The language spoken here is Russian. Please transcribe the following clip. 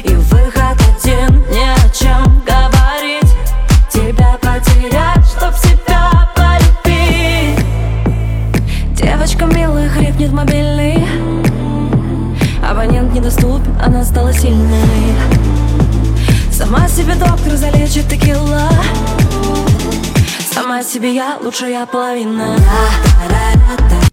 и выход один, ни о чем говорить. Тебя потерять, чтоб себя полюбить. Девочка милая, хрипнет мобильный. Абонент недоступен, она стала сильной. Сама себе доктор залечит текила. Сама себе я лучшая половина.